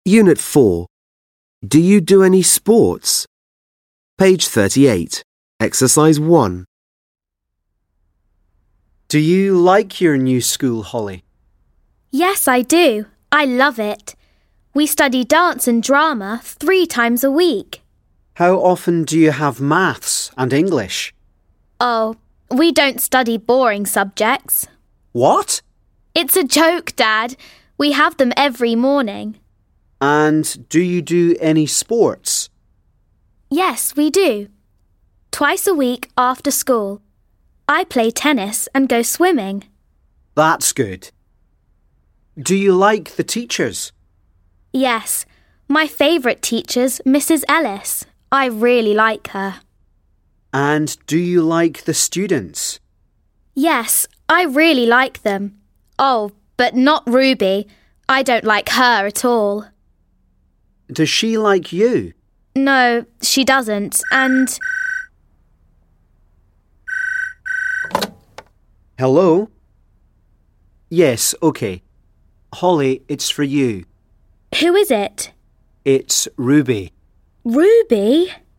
Unit 4. Do you do any sports? Page 38. Exercise 1. Do you like your new school, Holly? Yes, I do. I love it. We study dance and drama 3 times a week. How often do you have maths and English? Oh, we don't study boring subjects. What? It's a joke, Dad. We have them every morning. And do you do any sports? Yes, we do. Twice a week after school. I play tennis and go swimming. That's good. Do you like the teachers? Yes, my favourite teacher's Mrs. Ellis. I really like her. And do you like the students? Yes, I really like them. Oh, but not Ruby. I don't like her at all. Does she like you? No, she doesn't, and... Hello? Yes, okay. Holly, it's for you. Who is it? It's Ruby. Ruby?